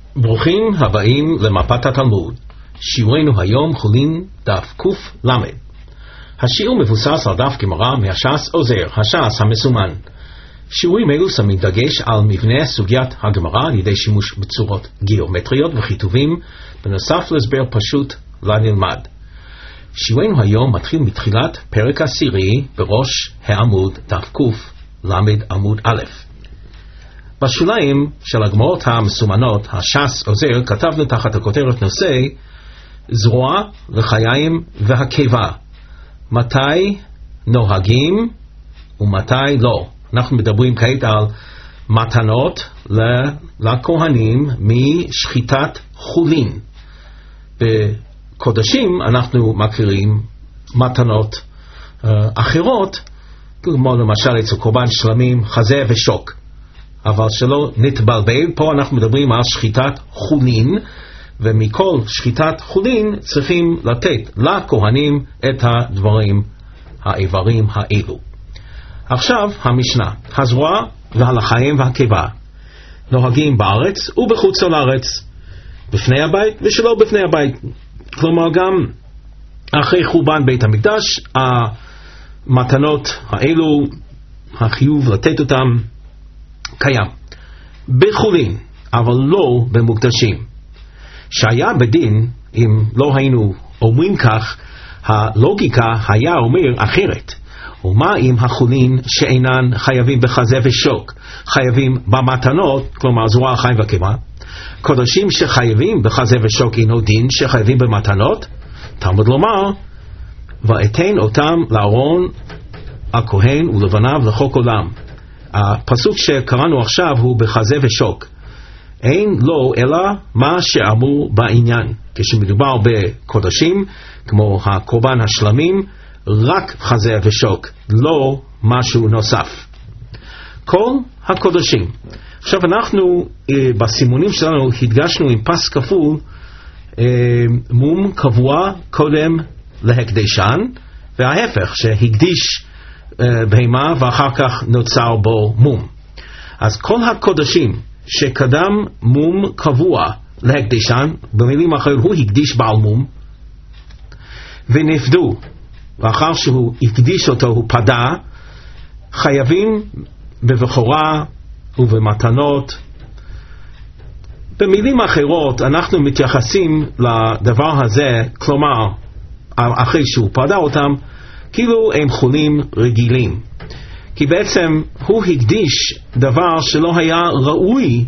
ברוכים הבאים למפת התלמוד. שיעורנו היום חולין דף ק"ל. השיעור מבוסס על דף גמרא מהש"ס עוזר, הש"ס המסומן. שיעורים אלו שמים דגש על מבנה סוגיית הגמרא על ידי שימוש בצורות גיאומטריות וכיתובים, בנוסף להסבר פשוט לנלמד. שיעורנו היום מתחיל מתחילת פרק עשירי בראש העמוד דף ק"ל עמוד א'. בשוליים של הגמרות המסומנות, הש"ס עוזר, כתבנו תחת הכותרת נושא זרוע לחיים והקיבה. מתי נוהגים ומתי לא. אנחנו מדברים כעת על מתנות לכהנים משחיטת חולין. בקודשים אנחנו מכירים מתנות אחרות, כמו למשל אצל קורבן שלמים, חזה ושוק. אבל שלא נתבלבל, פה אנחנו מדברים על שחיטת חולין, ומכל שחיטת חולין צריכים לתת לכהנים את הדברים, האיברים האלו. עכשיו המשנה, הזרוע והלחיים והקיבה נוהגים בארץ ובחוץ לארץ, בפני הבית ושלא בפני הבית. כלומר גם אחרי חורבן בית המקדש, המתנות האלו, החיוב לתת אותם קיים בחולין, אבל לא במוקדשים. שהיה בדין, אם לא היינו אומרים כך, הלוגיקה היה אומר אחרת. ומה אם החולין שאינן חייבים בחזה ושוק חייבים במתנות, כלומר זרוע חיים וקיבה? קודשים שחייבים בחזה ושוק אינו דין שחייבים במתנות? תלמוד לומר, ואתן אותם לארון הכהן ולבניו לחוק עולם. הפסוק שקראנו עכשיו הוא בחזה ושוק. אין לו אלא מה שאמור בעניין. כשמדובר בקודשים, כמו הקורבן השלמים, רק חזה ושוק, לא משהו נוסף. כל הקודשים. עכשיו אנחנו בסימונים שלנו הדגשנו עם פס כפול מום קבוע קודם להקדשן, וההפך שהקדיש בהמה ואחר כך נוצר בו מום. אז כל הקודשים שקדם מום קבוע להקדישן, במילים אחרות הוא הקדיש בעל מום ונפדו, ואחר שהוא הקדיש אותו הוא פדה, חייבים בבכורה ובמתנות. במילים אחרות אנחנו מתייחסים לדבר הזה, כלומר אחרי שהוא פדה אותם, כאילו הם חולים רגילים, כי בעצם הוא הקדיש דבר שלא היה ראוי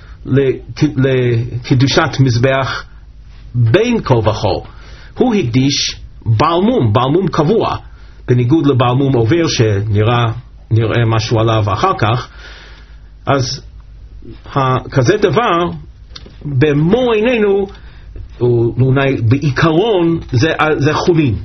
לקדושת מזבח בין כה וכה. הוא הקדיש בעל מום קבוע, בניגוד לבעל מום עובר שנראה משהו עליו אחר כך. אז כזה דבר במו עינינו בעיקרון זה חולין.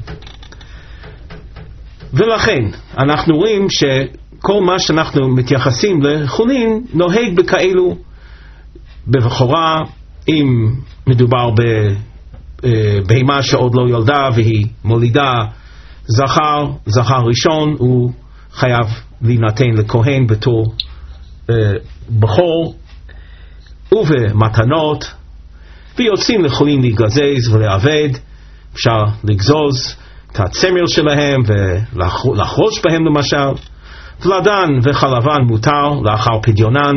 ולכן אנחנו רואים שכל מה שאנחנו מתייחסים לחולין נוהג בכאלו בבכורה, אם מדובר בהמה שעוד לא ילדה והיא מולידה זכר ראשון, הוא חייב להינתן לכהן בתור בכור, ובמתנות, ויוצאים לחולין להיגזז ולעבד. אפשר לגזוז את הצמר שלהם ולחרוש בהם למשל. ולדן וחלבן מותר לאחר פדיונן,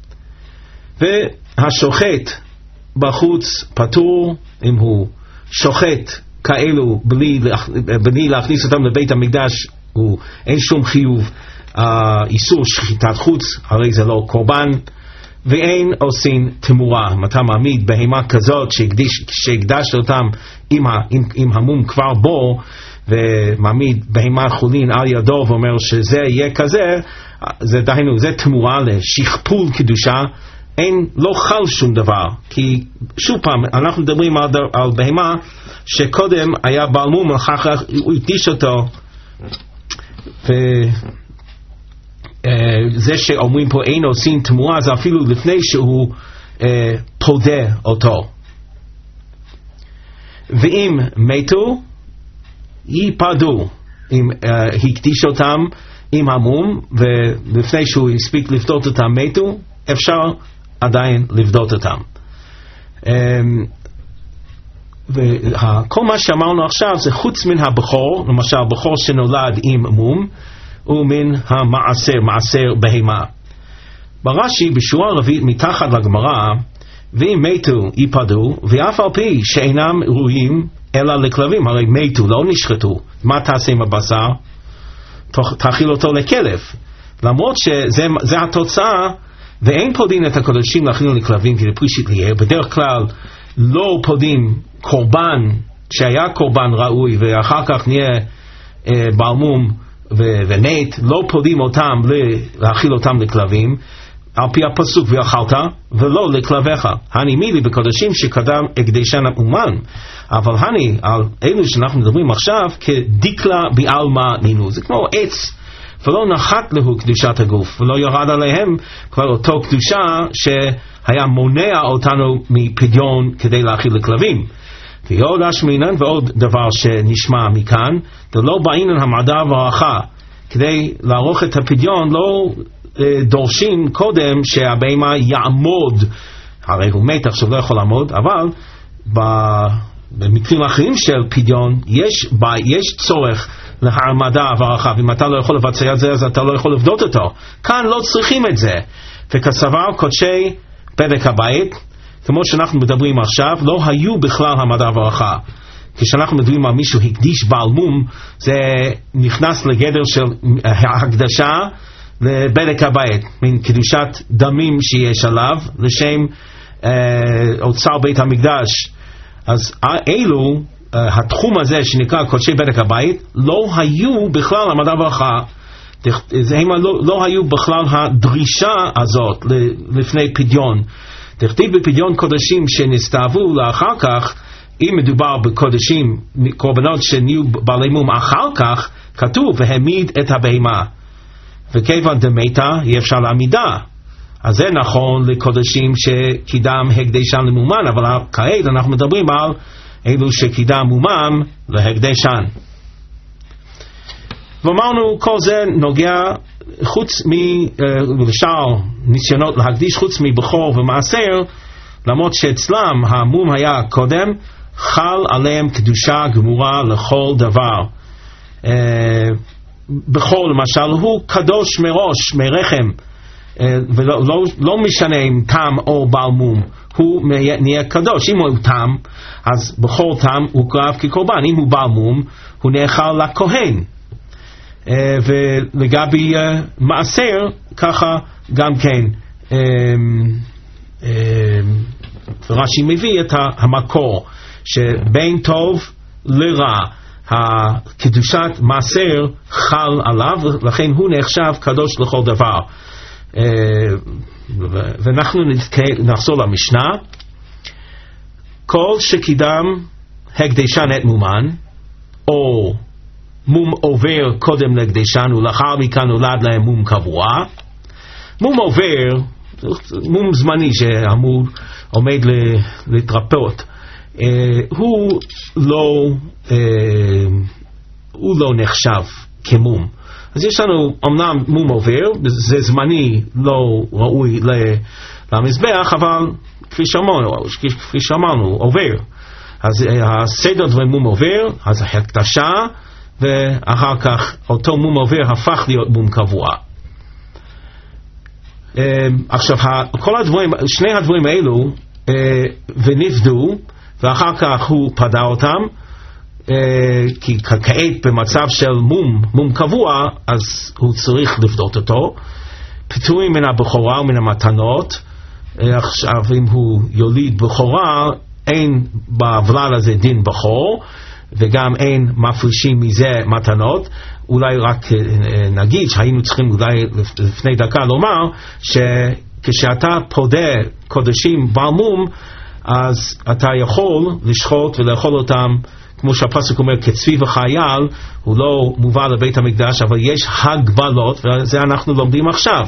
והשוחט בחוץ פטור אם הוא שוחט כאלו בלי להכניס אותם לבית המקדש, אין שום חיוב איסור שחיטת חוץ, הרי זה לא קורבן. ואין עושים תמורה. אם אתה מעמיד בהמה כזאת שהקדשת אותם עם המום כבר בו, ומעמיד בהמה חולין על ידו ואומר שזה יהיה כזה, זה דהיינו, זה תמורה לשכפול קדושה. לא חל שום דבר, כי שוב פעם אנחנו מדברים על בהמה שקודם היה בעל מום, אחר כך הוא הקדיש אותו, זה שאומרים פה אין עושים תמורה, זה אפילו לפני שהוא פודה אותו. ואם מתו ייפדו, אם הקדיש אותם עם המום ולפני שהוא הספיק לפדות אותם מתו, אפשר עדיין לפדות אותם. וכל מה שאמרנו עכשיו זה חוץ מן הבכור, למשל בכור שנולד עם מום, ומן המעשר, מעשר בהמה. ברש"י בשורה הרביעית מתחת לגמרא, ואם מתו ייפדו, ואף על פי שאינם ראויים אלא לכלבים, הרי מתו, לא נשחטו, מה תעשה עם הבשר? תאכיל אותו לכלב. למרות שזה התוצאה, ואין פודין את הקודשים להכינו לכלבים כדי פרישת ליהר, בדרך כלל לא פודים קורבן שהיה קורבן ראוי ואחר כך נהיה בעל מום ונט, לא פודים אותם להאכיל אותם לכלבים על פי הפסוק ואכלת ולא לכלביך. הני מילי בקודשים שקדם הקדשן אומן, אבל הני על אלו שאנחנו מדברים עכשיו כדיקלה בעלמא נינו, זה כמו עץ ולא נחת לו קדושת הגוף ולא ירד עליהם כבר אותו קדושה שהיה מונע אותנו מפדיון כדי להאכיל לכלבים. ועוד השמינן ועוד דבר שנשמע מכאן, ולא בעינן המעדה והברכה, כדי לערוך את הפדיון לא דורשים קודם שהבהמה יעמוד, הרי הוא מת עכשיו לא יכול לעמוד, אבל במקרים אחרים של פדיון יש צורך להעמדה והברכה, ואם אתה לא יכול לבצע את זה אז אתה לא יכול לבדות אותו. כאן לא צריכים את זה, וכסבר קודשי בדק הבית כמו שאנחנו מדברים עכשיו, לא היו בכלל המדע והברכה. כשאנחנו מדברים על מישהו הקדיש בעל מום, זה נכנס לגדר של הקדשה לבדק הבית, מין קדושת דמים שיש עליו, לשם אוצר בית המקדש. אז אלו, התחום הזה שנקרא קודשי בדק הבית, לא היו בכלל המדע והברכה. הם לא היו בכלל הדרישה הזאת לפני פדיון. תכתיב בפדיון קודשים שנסתעבו לאחר כך, אם מדובר בקודשים, קורבנות שנהיו בעלי מום אחר כך, כתוב והעמיד את הבהמה. וכיוון דמתה אי אפשר להעמידה. אז זה נכון לקודשים שקידם הקדשן למומן, אבל כעת אנחנו מדברים על אלו שקידם מומם להקדשן. ואמרנו כל זה נוגע חוץ לשאר ניסיונות להקדיש חוץ מבכור ומעשר, למרות שאצלם המום היה קודם, חל עליהם קדושה גמורה לכל דבר. בכור למשל הוא קדוש מראש מרחם, ולא משנה אם תם או בעל מום, הוא נהיה קדוש. אם הוא תם אז בכור תם הוא קרב כקורבן, אם הוא בעל מום הוא נאכל לכהן. ולגבי מעשר ככה גם כן רש"י מביא את המקור שבין טוב לרע הקדושת מעשר חל עליו, לכן הוא נחשב קדוש לכל דבר. ואנחנו נחזור למשנה. כל שקידם הקדשן את מומן או מום עובר קודם להקדשן ולאחר מכאן נולד להם מום קבוע. מום עובר, מום זמני שאמור עומד להתרפאות, הוא לא נחשב כמום. אז יש לנו אמנם מום עובר, זה זמני לא ראוי למזבח, אבל כפי שאמרנו עובר. אז הסדר דברים מום עובר, אז ההקדשה, ואחר כך אותו מום עובר הפך להיות מום קבוע. עכשיו כל הדברים, שני הדברים האלו ונפדו, ואחר כך הוא פדה אותם, כי כעת במצב של מום קבוע אז הוא צריך לפדות אותו. פיטורים מן הבכורה ומן המתנות. עכשיו אם הוא יוליד בכורה אין בוולד הזה דין בכור, וגם אין מפרישים מזה מתנות. אולי רק נגיד שהיינו צריכים אולי לפני דקה לומר שכשאתה פודה קודשים בעל מום אז אתה יכול לשחוט ולאכול אותם כמו שהפסוק אומר כצבי וחייל. הוא לא מובא לבית המקדש, אבל יש הגבלות וזה אנחנו לומדים עכשיו.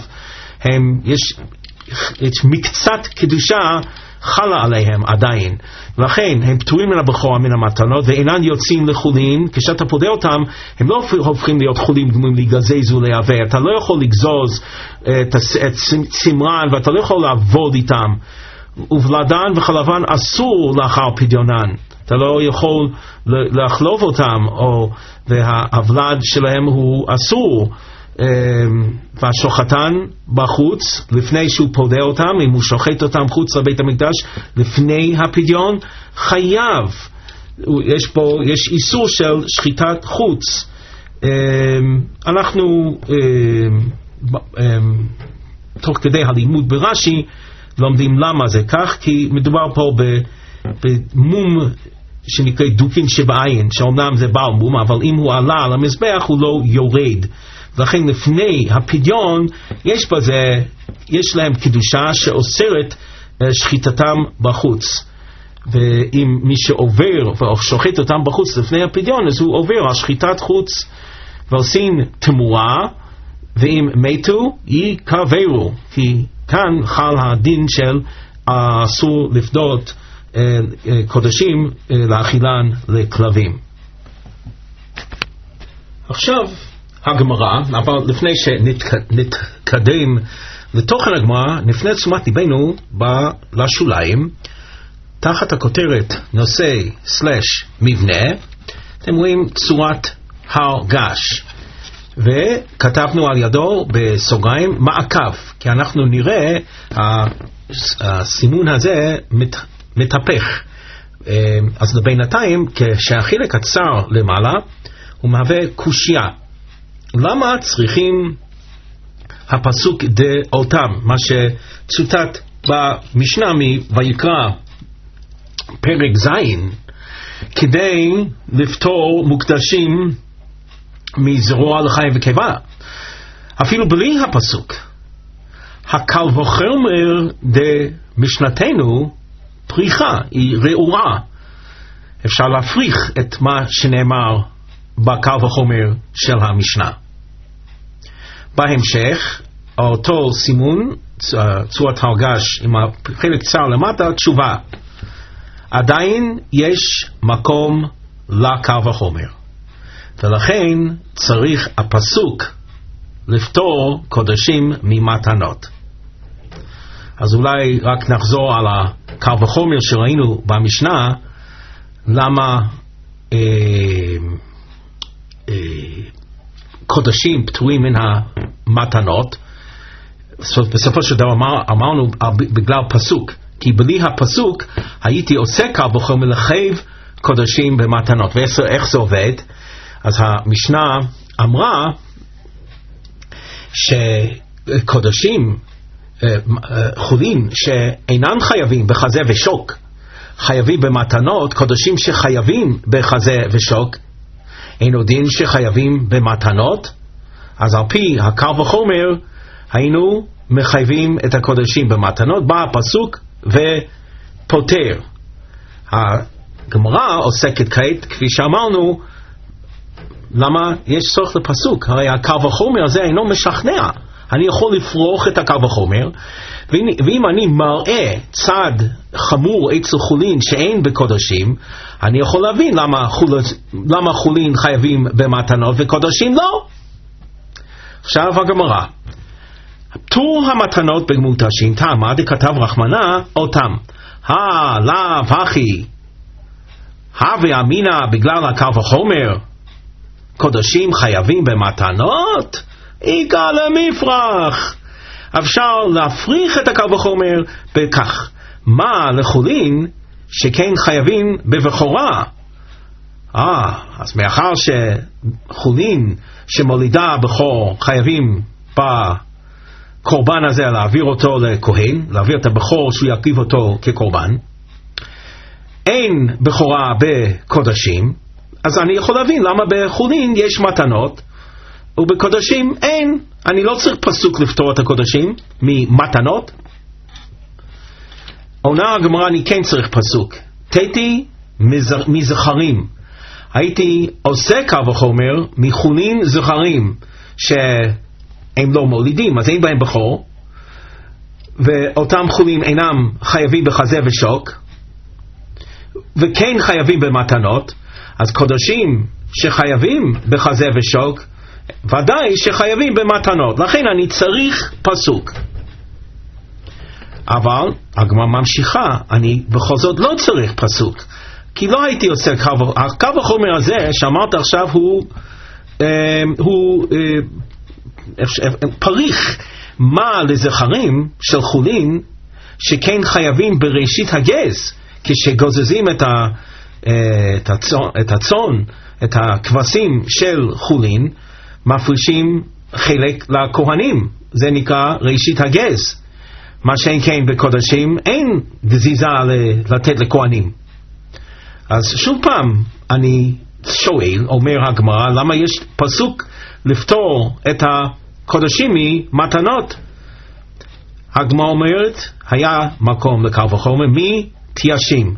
יש מקצת קדושה חלה עליהם עדיין, לכן הם פטורים מן הבכורה מן המתנות ואינן יוצאים לחולין. כשאתה פודה אותם הם לא הופכים להיות חולים גמורים להיגזז ולהיעבר. אתה לא יכול לגזוז את צמרן ואתה לא יכול לעבוד איתם. ובלעדן וחלבן אסור לאחר פדיונן. אתה לא יכול לחלוב אותם, והוולד שלהם הוא אסור. והשוחטן בחוץ לפני שהוא פודה אותם, אם הוא שוחט אותם חוץ לבית המקדש לפני הפדיון, חייב. יש איסור של שחיטת חוץ. אנחנו תוך כדי הלימוד ברש"י לומדים למה זה כך, כי מדובר פה במום שנקרא דוקין שבעין, שאומנם זה בעל מום, אבל אם הוא עלה על המזבח הוא לא יורד. לכן לפני הפדיון יש להם קדושה שאוסרת שחיטתם בחוץ. ואם מי שעובר ושוחט אותם בחוץ לפני הפדיון, אז הוא עובר על שחיטת חוץ, ועושים תמורה, ואם מתו יקברו, כי כאן חל הדין של אסור לפדות קודשים לאכילן לכלבים. עכשיו הגמרא, אבל לפני שנתקדם לתוכן הגמרא, נפנה תשומת ליבנו לשוליים, תחת הכותרת נושא / מבנה, אתם רואים צורת הר געש, וכתבנו על ידו בסוגריים מעקב, כי אנחנו נראה הסימון הזה מתהפך. אז לבינתיים, כשהחלק הצר למעלה הוא מהווה קושיה. למה צריכים הפסוק דאותם, מה שצוטט במשנה ויקרא פרק זין, כדי לפטור מוקדשים מזרוע לחיים וקיבה? אפילו בלי הפסוק, הקל וחומר דמשנתנו פריחה, היא רעורה. אפשר להפריך את מה שנאמר בקל וחומר של המשנה. בהמשך, אותו סימון, צורת הר געש עם החלק צר למטה, תשובה. עדיין יש מקום לקל וחומר, ולכן צריך הפסוק לפטור קודשים ממתנות. אז אולי רק נחזור על הקל וחומר שראינו במשנה, למה קודשים פטורים מן המתנות. בסופו של דבר אמרנו בגלל פסוק, כי בלי הפסוק הייתי עושה קל וחומר לחייב קודשים במתנות. ואיך זה עובד? אז המשנה אמרה שקודשים חולין שאינם חייבים בחזה ושוק חייבים במתנות, קודשים שחייבים בחזה ושוק אינו דין שחייבים במתנות. אז על פי הקל וחומר היינו מחייבים את הקודשים במתנות. בא הפסוק ופותר. הגמרא עוסקת כעת, כפי שאמרנו, למה יש צורך לפסוק? הרי הקל וחומר הזה אינו משכנע. אני יכול לפרוח את הקל וחומר, ואם אני מראה צד חמור אצל חולין שאין בקודשים, אני יכול להבין למה חולין חייבים במתנות וקודשים לא. עכשיו הגמרא, פטור המתנות במוקדשים, תמה דכתב רחמנא אותם, לאו הכי הווה אמינא בגלל הקל וחומר קודשים חייבים במתנות, איגע למפרח. אפשר להפריך את הקל וחומר בכך, מה לחולין שכן חייבים בבכורה. אז מאחר שחולין שמולידה בכור חייבים בקורבן הזה להעביר אותו לכהן, להעביר את הבכור שהוא יקריב אותו כקורבן, אין בכורה בקודשים, אז אני יכול להבין למה בחולין יש מתנות ובקודשים אין. אני לא צריך פסוק לפתור את הקודשים ממתנות. עונה הגמרא, אני כן צריך פסוק. תתי מזכרים, הייתי עושה קל וחומר מחולין זכרים שהם לא מולידים, אז אין בהם בכור, ואותם חולין אינם חייבים בחזה ושוק וכן חייבים במתנות. אז קודשים שחייבים בחזה ושוק ודאי שחייבים במתנות, לכן אני צריך פסוק. אבל הגמרא ממשיכה, אני בכל זאת לא צריך פסוק, כי לא הייתי עושה הקו החומר הזה שאמרת עכשיו הוא פריך. מה לזכרים של חולין שכן חייבים בראשית הגז, כשגוזזים את הצאן, את הכבשים של חולין, מפרישים חלק לכהנים, זה נקרא ראשית הגז. מה שאין כן בקודשים אין גזיזה לתת לכהנים. אז שוב פעם אני שואל, אומר הגמרא, למה יש פסוק לפטור את הקודשים ממתנות? הגמרא אומרת, היה מקום לקל וחומר מתיישים.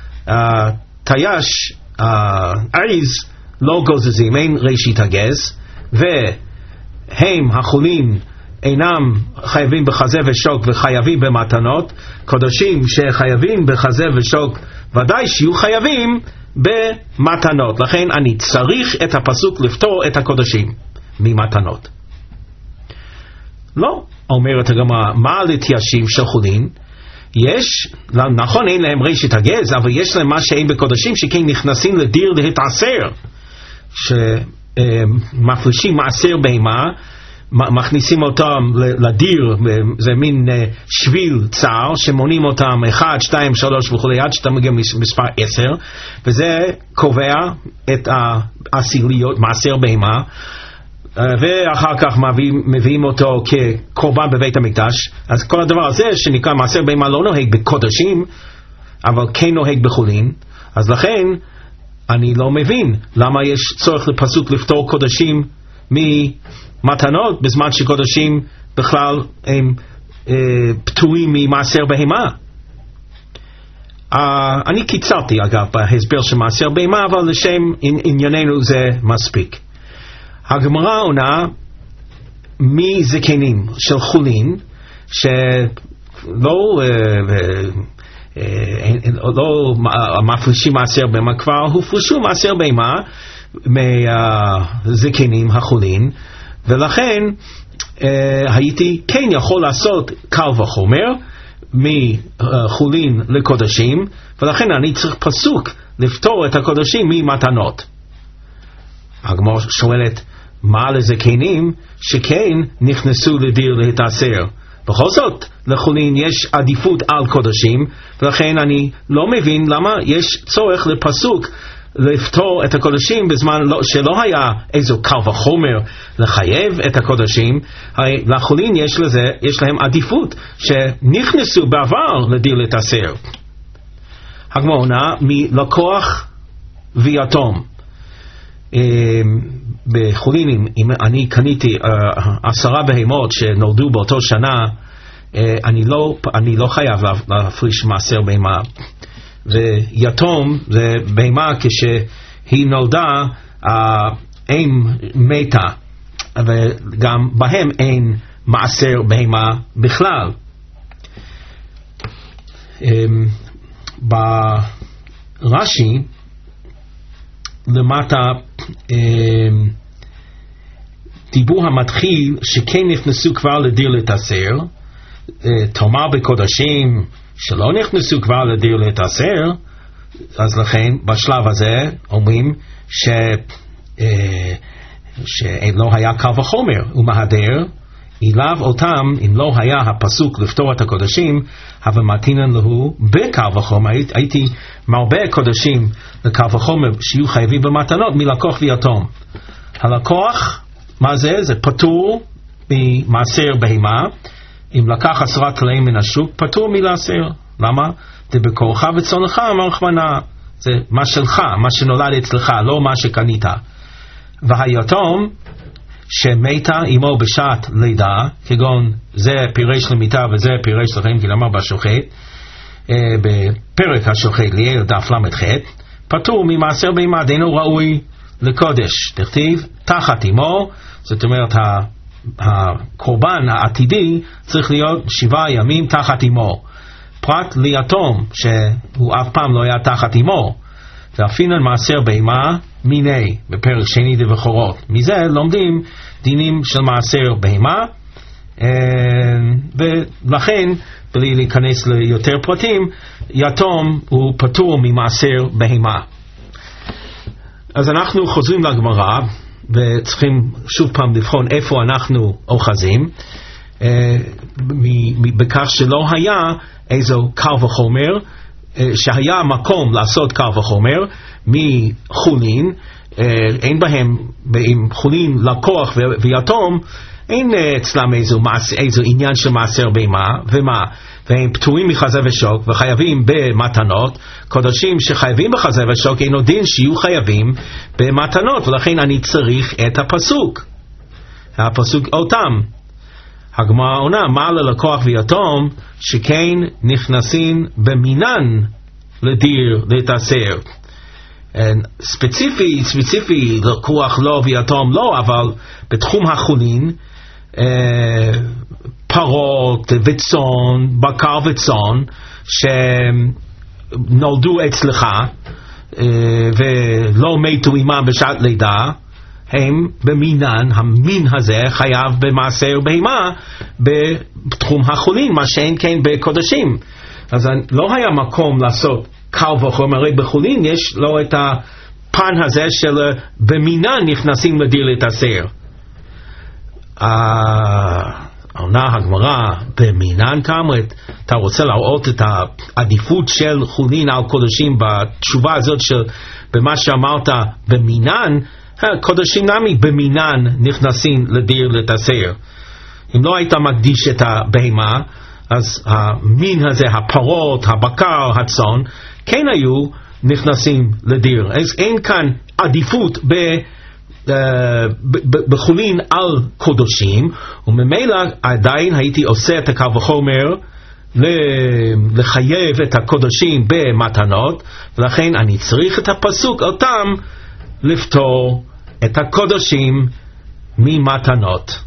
תייש, אריז, לא גוזזים, אין ראשית הגז, והם החולין אינם חייבים בחזה ושוק וחייבים במתנות. קודשים שחייבים בחזה ושוק ודאי שיהיו חייבים במתנות. לכן אני צריך את הפסוק לפטור את הקודשים ממתנות. לא, אומרת הגמרא, מה לתיישים של חולין? יש, נכון אין להם ראשית הגז, אבל יש להם מה שאין בקודשים, שכן נכנסים לדיר להתעשר, שמפרישים מעשר בהמה, מכניסים אותם לדיר, זה מין שביל צר שמונים אותם 1, 2, 3 וכו' עד שאתה מגיע מספר 10, וזה קובע את העשיריות, מעשר בהמה, ואחר כך מביאים אותו כקורבן בבית המקדש. אז כל הדבר הזה שנקרא מעשר בהמה לא נוהג בקודשים, אבל כן נוהג בחולין. אז לכן אני לא מבין למה יש צורך לפסוק לפטור קודשים ממתנות, בזמן שקודשים בכלל הם פטורים ממעשר בהמה. אני קיצרתי אגב בהסבר של מעשר בהמה, אבל לשם ענייננו זה מספיק. הגמרא עונה מזקנים של חולין שלא לא מפרישים מעשר בהמה, כבר הופרשו מעשר בהמה מהזקנים החולין, ולכן הייתי כן יכול לעשות קל וחומר מחולין לקודשים, ולכן אני צריך פסוק לפטור את הקודשים ממתנות. הגמרא שואלת, מה לזקנים שכן נכנסו לדיר להתעשר? בכל זאת לחולין יש עדיפות על קודשים, ולכן אני לא מבין למה יש צורך לפסוק לפטור את הקודשים בזמן שלא היה איזו קל וחומר לחייב את הקודשים. לחולין יש להם עדיפות שנכנסו בעבר לדיר להתעשר. הגמרא עונה מלקוח ויתום. בחולין, אם אני קניתי 10 בהמות שנולדו באותו שנה, אני לא חייב להפריש מעשר בהמה. ויתום זה בהמה כשהיא נולדה, אם מתה, וגם בהם אין מעשר בהמה בכלל. ברש"י למטה דיבור המתחיל שכן נכנסו כבר לדיר להתעשר, תאמר בקודשים שלא נכנסו כבר לדיר להתעשר, אז לכן בשלב הזה אומרים שלא היה קל וחומר ומהדר אילב אותם אם לא היה הפסוק לפטור את הקודשים, אבל מתינן לו בקל וחומר. הייתי מרבה קודשים לקל וחומר שיהיו חייבים במתנות מלקוח ויתום. הלקוח, מה זה? זה פטור ממעשר בהמה. אם לקח 10 כלאים מן השוק, פטור מלעשר. למה? זה בקורך וצונך מרחמנה. זה מה שלך, מה שנולד אצלך, לא מה שקנית. והיתום שמתה עמו בשעת לידה, כגון זה פירש למיטה וזה פירש לכם, כי למה בשוחט, בפרק השוחט ליאל דף למ"ח, פטור ממעשר בהמה, דינו ראוי לקודש. תכתיב תחת עמו, זאת אומרת הקורבן העתידי צריך להיות 7 ימים תחת עמו. פרט ליתום שהוא אף פעם לא היה תחת עמו, ואפילו מעשר בהמה מיני בפרק שני דבחורות. מזה לומדים דינים של מעשר בהמה, ולכן בלי להיכנס ליותר פרטים, יתום הוא פטור ממעשר בהמה. אז אנחנו חוזרים לגמרא, וצריכים שוב פעם לבחון איפה אנחנו אוחזים, בכך שלא היה איזו קל וחומר, שהיה מקום לעשות קל וחומר מחולין, אין בהם, עם חולין לקוח ויתום, אין אצלם איזו עניין של מעשר בהמה, ומה? והם פטורים מחזה ושוק וחייבים במתנות. קודשים שחייבים בחזה ושוק אינו דין שיהיו חייבים במתנות, ולכן אני צריך את הפסוק אותם. הגמרא עונה, מה ללקוח ויתום שכן נכנסים במינן לדיר להתאסר. ספציפי לקוח לא ויתום לא, אבל בתחום החולין, פרות וצאן, בקר וצאן שנולדו אצלך ולא מתו עמם בשעת לידה, הם במינן, המין הזה חייב במעשר בהמה בתחום החולין, מה שאין כן בקודשים. אז לא היה מקום לעשות קל וחומר, הרי בחולין יש לו את הפן הזה של במינן נכנסים לדיר להתאסר. עונה הגמרא, במינן כאמרת, אתה רוצה להראות את העדיפות של חולין על קודשים בתשובה הזאת של במה שאמרת במינן, קודשים נמי במינן נכנסים לדיר להתאסר. אם לא היית מקדיש את הבהמה, אז המין הזה, הפרות, הבקר, הצאן, כן היו נכנסים לדיר. אז אין כאן עדיפות בחולין על קודשים, וממילא עדיין הייתי עושה את הקל וחומר לחייב את הקודשים במתנות, ולכן אני צריך את הפסוק אותם לפתור את הקודשים ממתנות.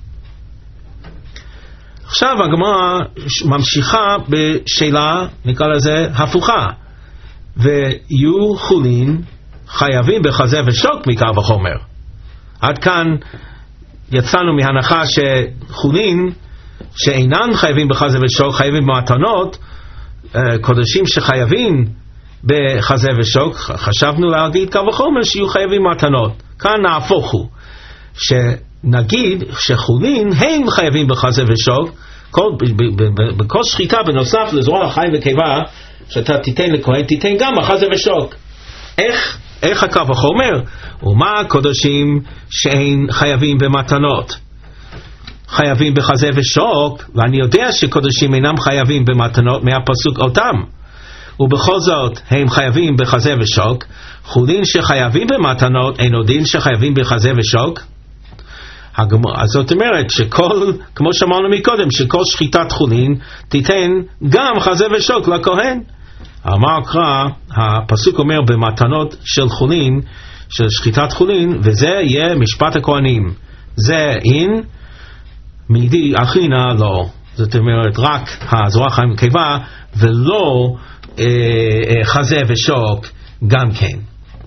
עכשיו הגמרא ממשיכה בשאלה, נקרא לזה הפוכה, ויהיו חולין חייבים בחזה ושוק מקל וחומר. עד כאן יצאנו מהנחה שחולין שאינן חייבים בחזה ושוק חייבים במתנות, קודשים שחייבים בחזה ושוק חשבנו להגיד קל וחומר שיהיו חייבים מתנות. כאן נהפוך הוא, שנגיד שחולין הם חייבים בחזה ושוק בכל שחיטה בנוסף לזרוע חי וקיבה שאתה תיתן לכהן, תיתן גם בחזה ושוק. איך הקל וחומר? ומה הקודשים שאין חייבים במתנות? חייבים בחזה ושוק, ואני יודע שקודשים אינם חייבים במתנות מהפסוק אותם, ובכל זאת הם חייבים בחזה ושוק. חולין שחייבים במתנות אינו דין שחייבים בחזה ושוק. אז זאת אומרת שכל, כמו שאמרנו מקודם, שכל שחיטת חולין תיתן גם חזה ושוק לכהן. אמר קרא, הפסוק אומר במתנות של חולין, של שחיטת חולין, וזה יהיה משפט הכהנים, זה אין מידי אחינה לא. זאת אומרת רק הזרוע חיים קיבה ולא חזה ושוק גם כן.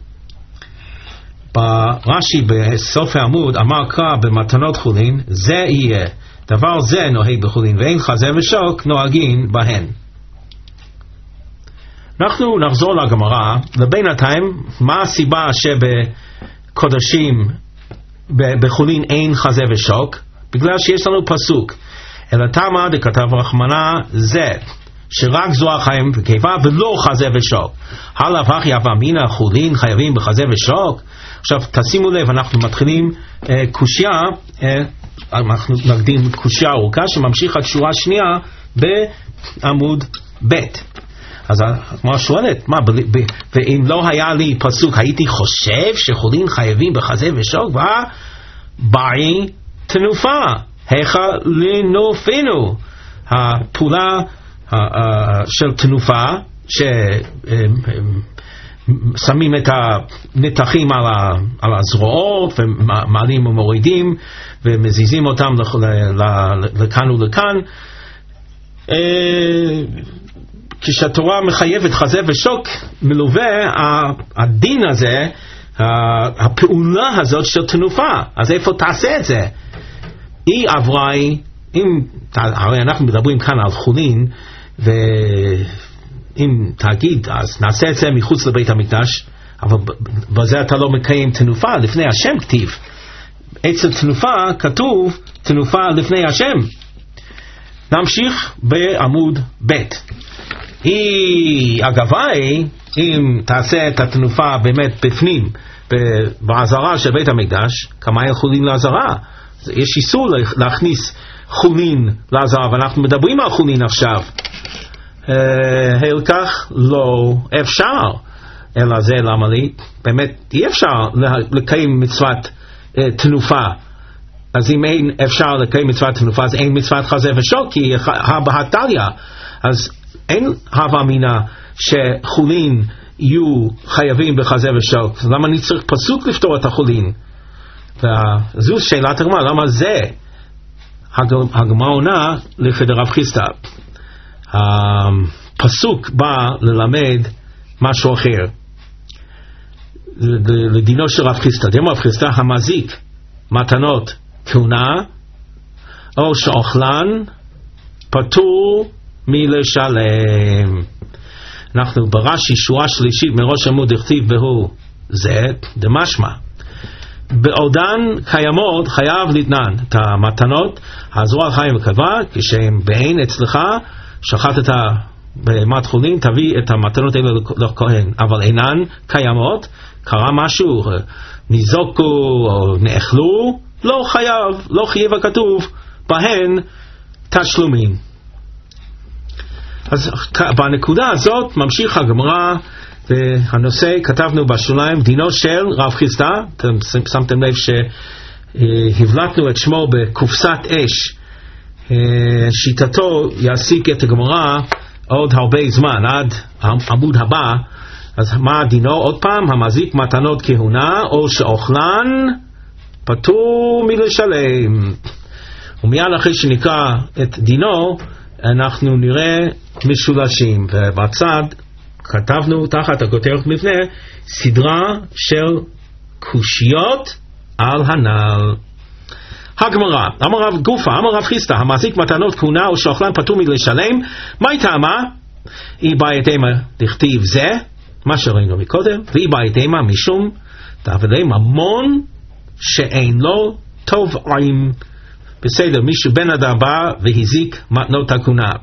ברש"י בסוף העמוד אמר קרא במתנות חולין, זה יהיה דבר זה נוהג בחולין, ואין חזה ושוק נוהגין בהן. אנחנו נחזור לגמרא. לבינתיים, מה הסיבה שבקודשים בחולין אין חזה ושוק? בגלל שיש לנו פסוק, אלא תמה דכתב רחמנה זה שרק זרוע חיים וקיבה ולא חזה ושוק. הלאה וכי הווה אמינא חולין חייבים בחזה ושוק. עכשיו תשימו לב, אנחנו מתחילים קושיה, אנחנו נקדים קושיה ארוכה שממשיך הקשורה שנייה בעמוד ב'. אז מה שואלת, ואם לא היה לי פסוק הייתי חושב שחולין חייבים בחזה ושוק? באי תנופה היכא לנופינו, הפעולה של תנופה ששמים את הנתחים על הזרועות ומעלים ומורידים ומזיזים אותם לכאן ולכאן. כשהתורה מחייבת חזה ושוק מלווה הדין הזה, הפעולה הזאת של תנופה. אז איפה תעשה את זה? הרי אנחנו מדברים כאן על חולין, ואם תגיד, אז נעשה את זה מחוץ לבית המקדש, אבל בזה אתה לא מקיים תנופה לפני השם כתיב. אצל תנופה כתוב תנופה לפני השם. נמשיך בעמוד ב'. הגבאי, אם תעשה את התנופה באמת בפנים, בעזרה של בית המקדש, כמה חולין לעזרה? יש איסור להכניס חולין לעזרה, ואנחנו מדברים על חולין עכשיו. כך לא אפשר, אלא זה למה לי? באמת אי אפשר לקיים מצוות תנופה. אז אם אין אפשר לקיים מצוות תנופה, אז אין מצוות חזה ושוק, כי בהתליה, אז אין הווה אמינה שחולין יהיו חייבים בחזה ושוק. למה אני צריך פסוק לפתור את החולין? וזו שאלת הגמרא, למה זה? הגמרא עונה לכדי רב חיסדא. הפסוק בא ללמד משהו אחר. לדינו של רב חיסדא. דאמר רב חיסדא, המזיק מתנות כהונה או שאוכלן פטור מלשלם. אנחנו ברש"י שורה שלישית מראש עמוד הכתיב והוא זה דמשמע בעודן קיימות חייב לתנן את המתנות. הזרוע החיים וקבע כשהם בעין אצלך שחטת במת חולין תביא את המתנות האלה לכהן, אבל אינן קיימות, קרה משהו, ניזוקו או נאכלו, לא חייב, לא חייב הכתוב בהן תשלומים. אז בנקודה הזאת ממשיך הגמרא, והנושא כתבנו בשוליים דינו של רב חיסדא. אתם שמתם לב שהבלטנו את שמו בקופסת אש. שיטתו יעסיק את הגמרא עוד הרבה זמן עד העמוד הבא. אז מה דינו? עוד פעם, המזיק מתנות כהונה או שאוכלן פטור מלשלם. ומיד אחרי שנקרא את דינו אנחנו נראה משולשים, ובצד כתבנו תחת הכותרת מבנה סדרה של קושיות על הנ"ל. הגמרא, אמר רב גופה, אמר רב חיסדא, המזיק מתנות כהונה או שאוכלן פטור מלשלם, מה טעמה? היא באה תימה לכתיב זה, מה שראינו מקודם, והיא באה תימה משום תעבדי ממון שאין לו תובעים. בסדר, מישהו בן אדם בא והזיק מתנות הכהונה.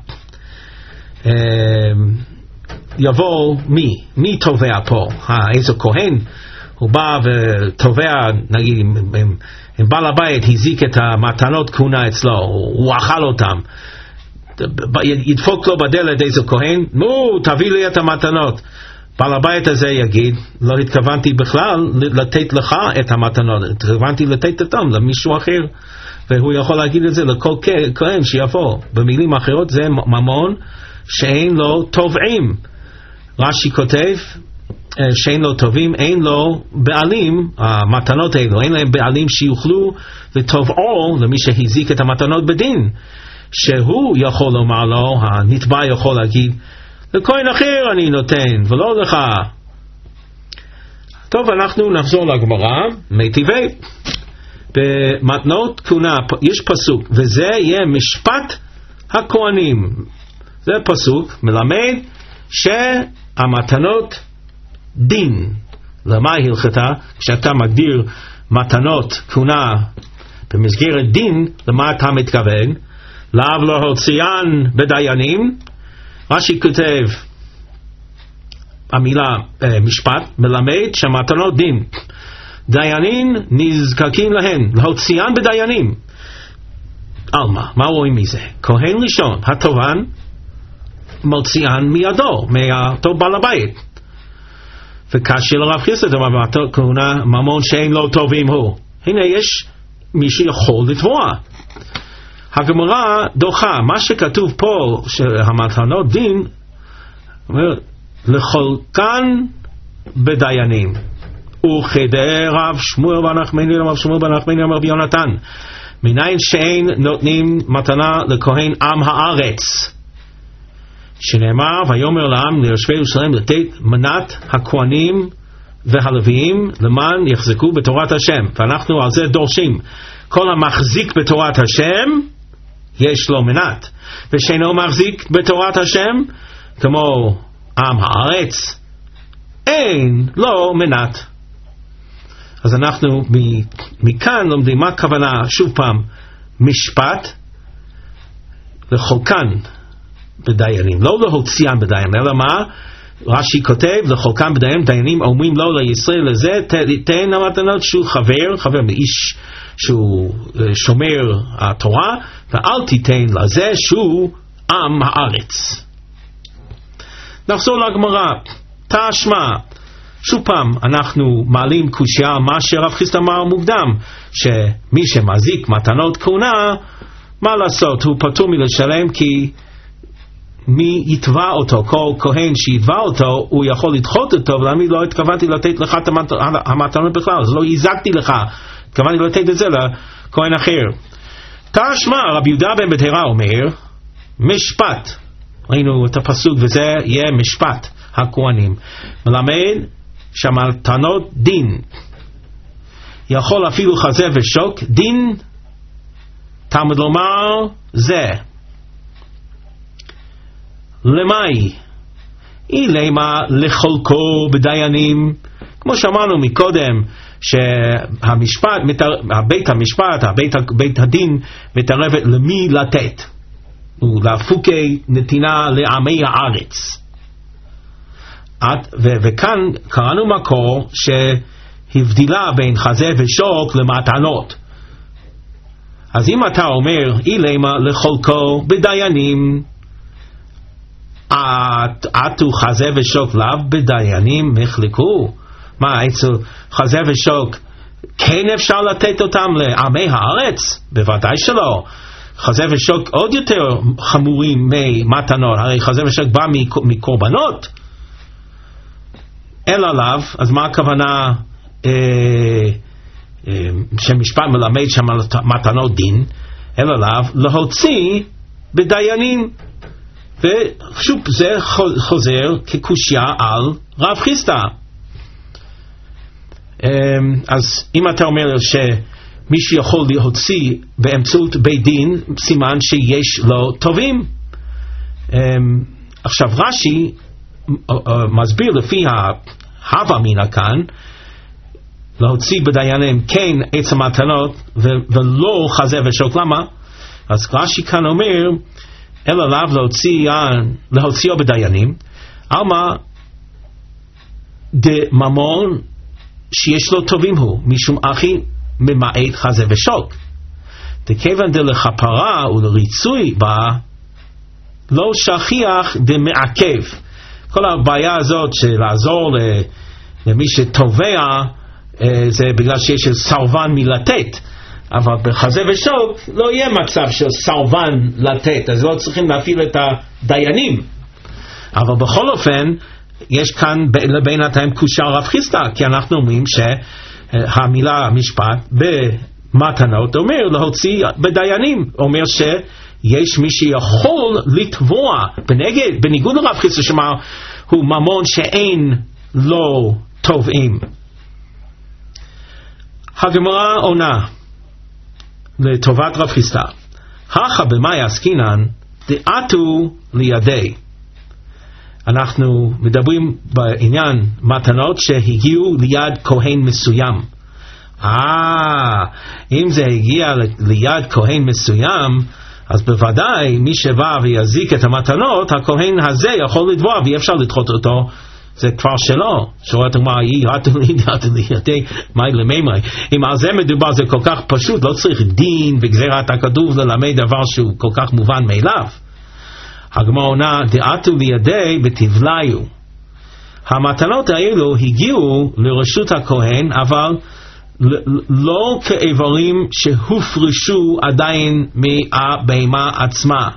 יבוא מי תובע פה? איזה כהן? הוא בא ותובע, נגיד, אם בעל הבית הזיק את המתנות כהונה אצלו, הוא אכל אותם, ידפוק לו בדלת איזה כהן, נו, תביא לי את המתנות. בעל הבית הזה יגיד, לא התכוונתי בכלל לתת לך את המתנות, התכוונתי לתת אותם למישהו אחר, והוא יכול להגיד את זה לכל כהן שיבוא. במילים אחרות זה ממון שאין לו תובעים. רש"י כותב שאין לו תובעים, אין לו בעלים, המתנות האלו, אין להם בעלים שיוכלו לתובעו למי שהזיק את המתנות בדין, שהוא יכול לומר לו, הנתבע יכול להגיד, לכהן אחר אני נותן, ולא לך. טוב, אנחנו נחזור לגמרא, מיטיבי. במתנות כהונה יש פסוק, וזה יהיה משפט הכהנים. זה פסוק מלמד שהמתנות דין. למה הלכתה? כשאתה מגדיר מתנות כהונה במסגרת דין, למה אתה מתכוון? לאו לא הוציאן בדיינים. רש"י כותב המילה משפט מלמד שהמתנות דין, דיינים נזקקים להן, להוציאן בדיינים. מה רואים מזה? כהן ראשון, התובען, מוציאן מידו, מאותו בעל הבית. וקשה לרב חיסדא, במתנות כהונה ממון שאין לו טובים הוא. הנה יש מי שיכול לתבוע. הגמרא דוחה, מה שכתוב פה שהמתנות דין, אומר, לחולקן בדיינים. וכדי רב שמואל בן נחמני רב שמואל בן נחמני אמר רבי יונתן, מניין שאין נותנים מתנה לכהן עם הארץ, שנאמר ויאמר לעם ליושבי ירושלים לתת מנת הכהנים והלוויים למען יחזקו בתורת השם. ואנחנו על זה דורשים, כל המחזיק בתורת השם יש לו מנת, ושאינו מחזיק בתורת השם, כמו עם הארץ, אין לו מנת. אז אנחנו מכאן לומדים מה הכוונה, שוב פעם, משפט לחולקן בדיינים, לא להוציאן בדיינים, אלא מה? רש"י כותב, לחולקן בדיינים, דיינים אומרים לו לישראל לזה, תן המתנות שהוא חבר מאיש שהוא שומר התורה, ואל תיתן לזה שהוא עם הארץ. נחזור לגמרא, תשמע, שוב פעם אנחנו מעלים קושיה מה שרב חיסדא אמר מוקדם, שמי שמזיק מתנות כהונה, מה לעשות, הוא פטור מלשלם, כי מי יתבע אותו, כל כהן שיתבע אותו, הוא יכול לדחות אותו, ולמי לא התכוונתי לתת לך את המתנות בכלל, אז לא יזקתי לך, התכוונתי לתת את זה לכהן אחר. תשמע, רבי יהודה בן בתרא אומר, משפט, ראינו את הפסוק, וזה יהיה משפט הכהנים, מלמד שהמתנות דין, יכול אפילו חזה ושוק, דין תלמוד לומר זה למאי אילמה לחולקו בדיינים, כמו שאמרנו מקודם שהמשפט, בית הדין מתערב למי לתת, ולהפוקי נתינה לעמי הארץ. וכאן קראנו מקור שהבדילה בין חזה ושוק למתנות. אז אם אתה אומר אילמה לחולקו בדיינים, עטו חזה ושוק לאו בדיינים מחלקו, מה אצל חזה ושוק כן אפשר לתת אותם לעמי הארץ? בוודאי שלא. חזה ושוק עוד יותר חמורים ממתנות, הרי חזה ושוק בא מקורבנות, אלא לאו. אז מה הכוונה שמשפט מלמד שמתנות דין? אלא לאו להוציא בדיינים. ושוב זה חוזר כקושיה על רב חיסדא. אז אם אתה אומר שמישהו יכול להוציא באמצעות בית דין, סימן שיש לו טובים. עכשיו רש"י מסביר לפי ההווה מן כאן, להוציא בדיינים כן עצם מתנות ולא חזה ושוק. למה? אז רש"י כאן אומר אלא לאו להוציאו בדיינים, אלמה דממון שיש לו טובים הוא, משום אחי ממעט חזה ושוק. דכיוון דלכפרה ולריצוי בה, לא שכיח דמעכב. כל הבעיה הזאת של לעזור למי שתובע, זה בגלל שיש סרבן מלתת. אבל בחזה ושוק לא יהיה מצב של סרבן לתת, אז לא צריכים להפעיל את הדיינים. אבל בכל אופן יש כאן לבינתיים קושיה רב חיסדא, כי אנחנו אומרים שהמילה משפט במתנות אומר להוציא בדיינים, אומר שיש מי שיכול לתבוע בניגוד לרב חיסדא שאמר הוא ממון שאין לו תובעים. הגמרא עונה לטובת רב חיסדא, הכא במאי עסקינן דעתו לידי. אנחנו מדברים בעניין מתנות שהגיעו ליד כהן מסוים. אם זה הגיע ליד כהן מסוים, אז בוודאי מי שבא ויזיק את המתנות, הכהן הזה יכול לתבוע ואי אפשר לדחות אותו, זה כבר שלו. שואלת הגמרא, יעתו לידי, מאי למימי. אם על זה מדובר זה כל כך פשוט, לא צריך דין וגזירת הכתוב ללמד דבר שהוא כל כך מובן מאליו. הגמרא עונה, דעתו לידי בתבליו. המתנות האלו הגיעו לרשות הכהן, אבל לא כאיברים שהופרשו עדיין מהבהמה עצמה.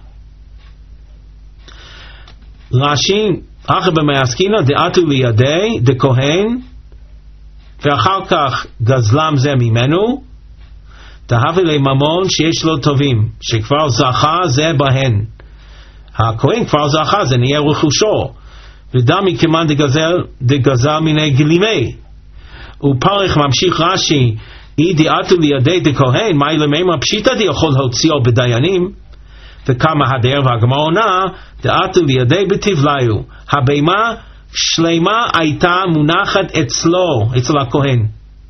רש"י, אחר במאי עסקינן דעתו לידי דכהן, ואחר כך גזלם זה ממנו, תהווה לממון שיש לו טובים, שכבר זכה זה בהן. הכהן כבר זכה, זה נהיה רכושו, ודמי כמן דגזל מיני גלימי. ופרח ממשיך רש"י, אי דעתו לידי דכהן, מאי למימי פשיטא די יכול להוציאו בדיינים. וכמה הדר, והגמרא עונה, דעתו לידי בתבליו, הבהמה שלמה הייתה מונחת אצלו, אצל הכהן,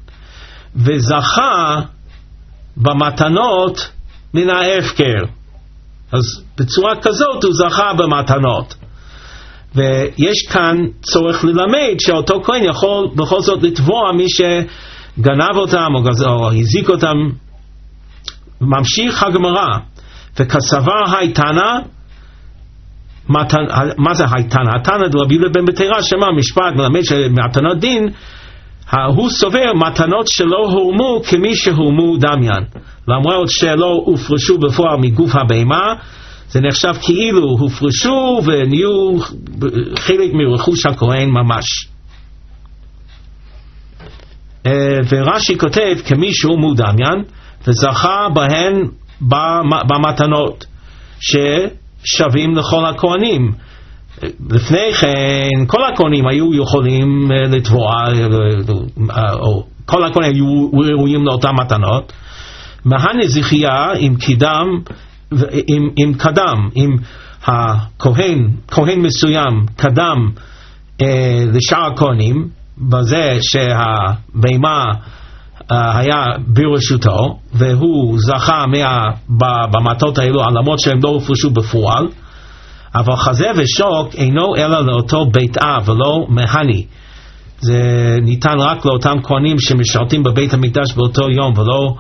וזכה במתנות מן ההפקר. אז בצורה כזאת הוא זכה במתנות. ויש כאן צורך ללמד שאותו כהן יכול בכל זאת לתבוע מי שגנב אותם או הזיק אותם. ממשיך הגמרא, וכסבר הייתנה, מה זה הייתנה? התנא דרבי יהודה בן בתרא שמע משפט מלמד שמתנות דין, הוא סובר מתנות שלא הורמו כמי שהורמו דמיין, למרות שלא הופרשו בפועל מגוף הבהמה, זה נחשב כאילו הופרשו ונהיו חלק מרכוש הכהן ממש. ורש"י כותב כמי שהורמו דמיין וזכה בהן במתנות ששווים לכל הכהנים. לפני כן כל הכהנים היו יכולים לתבוע, או כל הכהנים היו ראויים לאותן מתנות. מהנזיכייה אם הכהן מסוים קדם לשאר הכהנים בזה שהבהמה היה ברשותו והוא זכה במתנות האלו למרות שהם לא הופרשו בפועל, אבל חזה ושוק אינו אלא לאותו בית אב ולא מהני. זה ניתן רק לאותם כהנים שמשרתים בבית המקדש באותו יום, ולא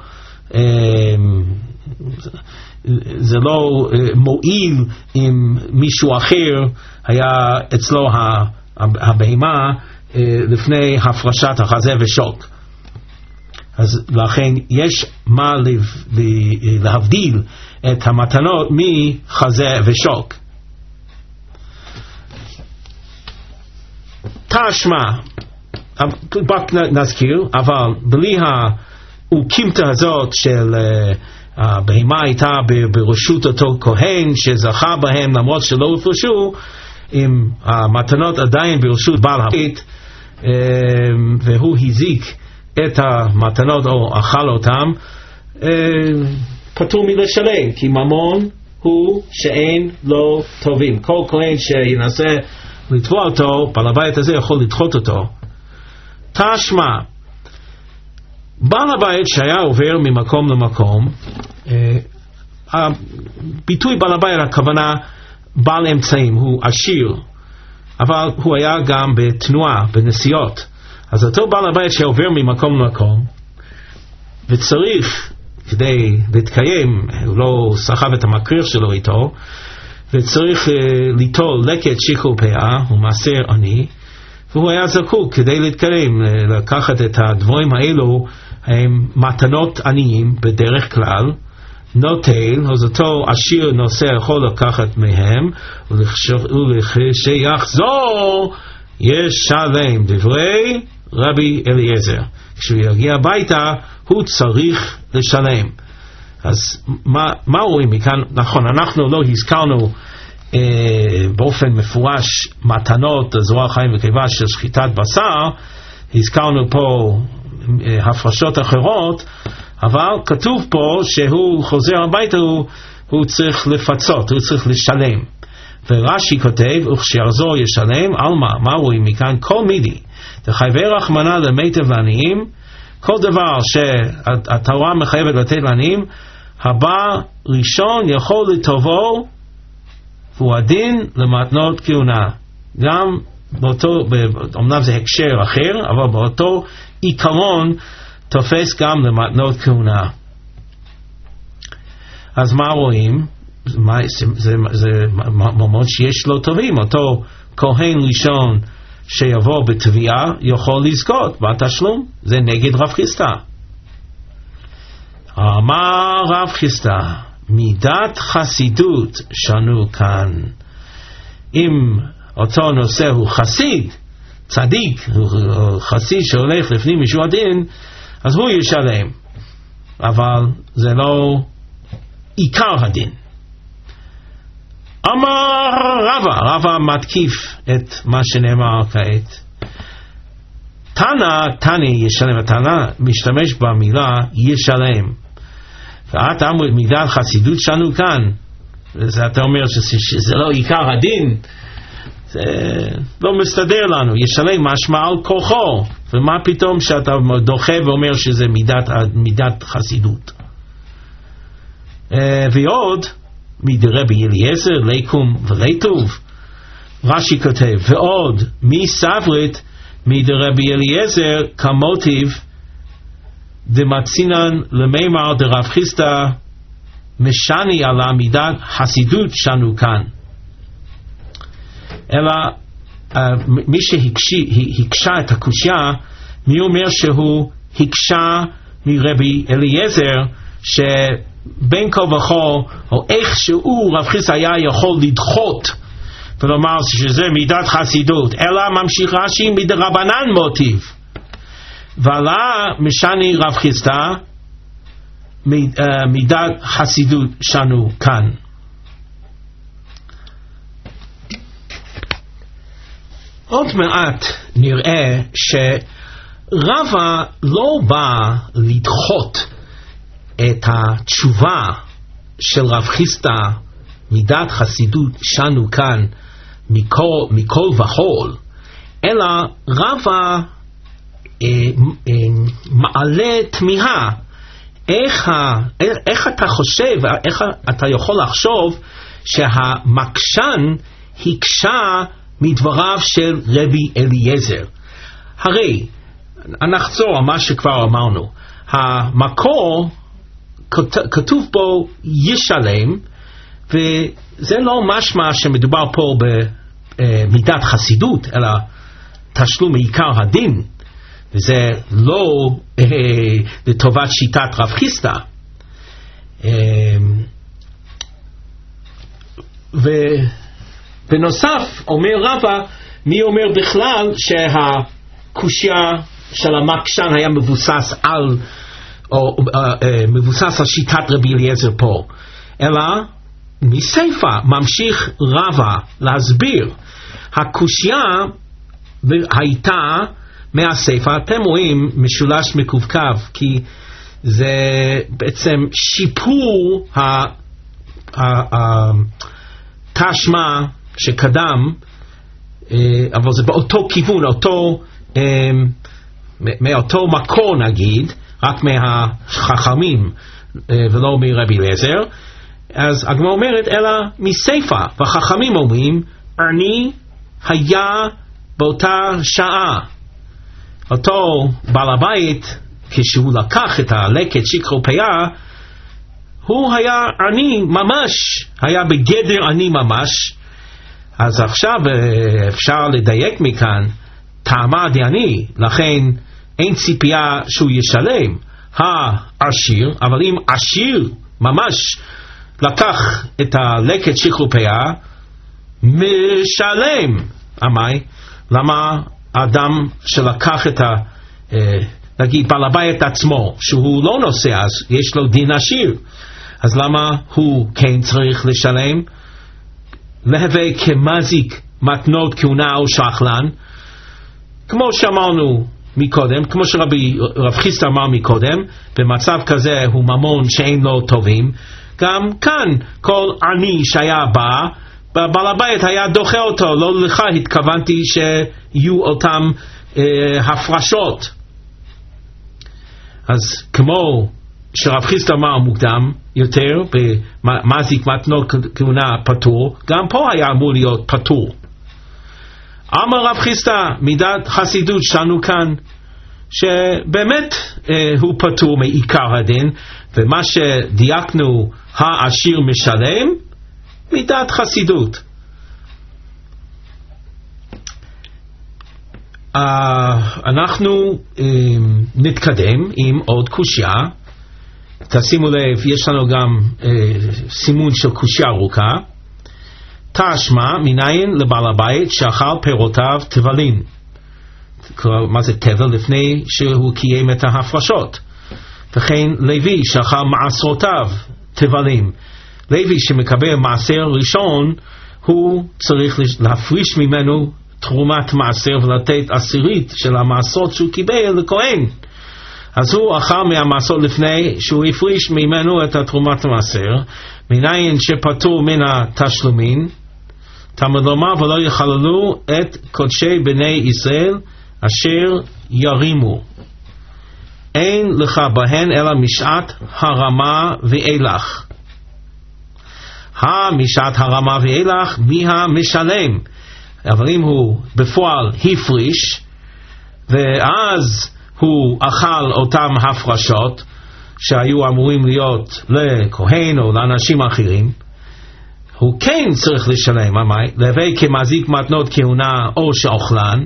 זה לא מועיל אם מישהו אחר היה אצלו הבהמה לפני הפרשת החזה ושוק. אז לכן יש מה להבדיל את המתנות מחזה ושוק. תשמע, רק נזכיר, אבל בלי האוקימתא הזאת של הבהמה הייתה ברשות אותו כהן שזכה בהם למרות שלא הופרשו, אם המתנות עדיין ברשות בעל הבית והוא הזיק את המתנות או אכל אותם, פטור מלשלם, כי ממון הוא שאין לו טובים. כל כהן שינסה לתבוע אותו, בעל הבית הזה יכול לדחות אותו. תשמע, בעל הבית שהיה עובר ממקום למקום, הביטוי בעל הבית הכוונה בעל אמצעים, הוא עשיר, אבל הוא היה גם בתנועה, בנסיעות. אז אותו בעל הבית שעובר ממקום למקום וצריך כדי להתקיים, הוא לא סחב את המקרר שלו איתו, וצריך ליטול לקט שיקול פאה, הוא מעשר עני, והוא היה זקוק כדי להתקיים לקחת את הדברים האלו, הם מתנות עניים בדרך כלל, נוטל, אז אותו עשיר נושא יכול לקחת מהם, ולכשיחזור ישלם, דברי רבי אליעזר. כשהוא יגיע הביתה הוא צריך לשלם. אז מה רואים מכאן? נכון, אנחנו לא הזכרנו באופן מפורש מתנות זרוע חיים וקיבה של שחיטת בשר, הזכרנו פה הפרשות אחרות, אבל כתוב פה שהוא חוזר הביתה, הוא צריך לפצות, הוא צריך לשלם. ורש"י כותב, וכשיחזור ישלם, על מה רואים מכאן? כל מידי תחייבי רחמנה למיטב לעניים, כל דבר שהתורה מחייבת לתת לעניים, הבא ראשון יכול לטובו, והוא הדין למתנות כהונה. גם באותו, אמנם זה הקשר אחר, אבל באותו עיקרון תופס גם למתנות כהונה. אז מה רואים? זה ממש שיש לו טובים. אותו כהן ראשון שיבוא בתביעה יכול לזכות בתשלום. זה נגד רב חיסדא. אמר רב חיסדא, מידת חסידות שנו כאן. אם אותו נושא הוא חסיד, צדיק, הוא חסיד שהולך לפנים משורת הדין, אז הוא ישלם. אבל זה לא עיקר הדין. אמר רבא מתקיף את מה שנאמר כעת. תנא ישלם, התנא משתמש במילה ישלם. ואת אמרת מידת חסידות שנו כאן, וזה אתה אומר שזה לא עיקר הדין, זה לא מסתדר לנו. ישלם משמע על כוחו, ומה פתאום שאתה דוחה ואומר שזה מידת חסידות. ועוד מדרבי אליעזר ליקום ולטוב, רש"י כותב, ועוד מי סברית מדרבי אליעזר כמוטיב דמצינן למימר דרב חיסדא משני על מידת חסידות שנו כאן. אלא מי שהקשה את הקושיה, מי אומר שהוא הקשה מרבי אליעזר, שבין כה וכה או איכשהו רב חיסדא היה יכול לדחות ולומר שזה מידת חסידות, אלא ממשיך רש"י מדרבנן מוטיב, ועלה משני רב חיסדא מידת חסידות שנו כאן. עוד מעט נראה שרבא לא בא לדחות את התשובה של רב חיסדא מידת חסידות שנו כאן מכל וכל, אלא רבא מעלה תמיהה, איך אתה חושב, איך אתה יכול לחשוב שהמקשן הקשה מדבריו של רבי אליעזר? הרי נחזור על מה שכבר אמרנו, המקור כתוב בו ישלם, וזה לא משמע שמדובר פה במידת חסידות, אלא תשלום מעיקר הדין, וזה לא לטובת שיטת רב חיסדא. ובנוסף אומר רבא, מי אומר בכלל שהקושיה של המקשן היה מבוסס על, או מבוסס על שיטת רבי אליעזר פה, אלא מסייפה ממשיך רבא להסביר. הקושיה הייתה מהסייפה, אתם רואים משולש מקווקו, כי זה בעצם שיפור התשמע שקדם, אבל זה באותו כיוון, מאותו מקור נגיד, רק מהחכמים ולא מרבי אליעזר. אז הגמרא אומרת אלא מסייפה, והחכמים אומרים אני היה באותה שעה. אותו בעל הבית, כשהוא לקח את הלקט שכחו פיה, הוא היה עני ממש, היה בגדר עני ממש. אז עכשיו אפשר לדייק מכאן, טעמה דעני, לכן אין ציפייה שהוא ישלם העשיר, אבל אם עשיר ממש לקח את הלקט שכחו פיה, משלם. אמי, למה האדם שלקח את נגיד בעל הבית עצמו, שהוא לא נוסע, אז יש לו דין עשיר, אז למה הוא כן צריך לשלם? להווה כמזיק מתנות כהונה או שחלן, כמו שאמרנו מקודם, כמו שרב חיסדא אמר מקודם, במצב כזה הוא ממון שאין לו טובים. גם כאן כל עני שהיה בא, בעל הבית היה דוחה אותו, לא לך התכוונתי שיהיו אותם הפרשות. אז כמו שרב חיסדא אמר מוקדם יותר, במזיק מתנות כהונה פטור, גם פה היה אמור להיות פטור. אמר רב חיסדא מידת חסידות שנו כאן, שבאמת הוא פטור מעיקר הדין, ומה שדייקנו העשיר משלם, מידת חסידות. אנחנו נתקדם עם עוד קושיה. תשימו לב, יש לנו גם סימון של קושיה ארוכה. תשמע מניין לבעל הבית שאכל פירותיו תבלין. מה זה תבל? לפני שהוא קיים את ההפרשות. וכן לוי שאכל מעשרותיו תבלים. לוי שמקבל מעשר ראשון, הוא צריך להפריש ממנו תרומת מעשר ולתת עשירית של המעשרות שהוא קיבל לכהן. אז הוא אכל מהמעשר לפני שהוא הפריש ממנו את תרומת המעשר, מניין שפטור מן התשלומים, תלמוד לומר ולא יחללו את קודשי בני ישראל אשר ירימו. אין לך בהן אלא משעת הרמה ואילך. משעת הרמה ואילך מהמשלם. אבל אם הוא בפועל הפריש ואז הוא אכל אותם הפרשות שהיו אמורים להיות לכהן או לאנשים אחרים, הוא כן צריך לשלם, להווי כמזיק מתנות כהונה או שאוכלן.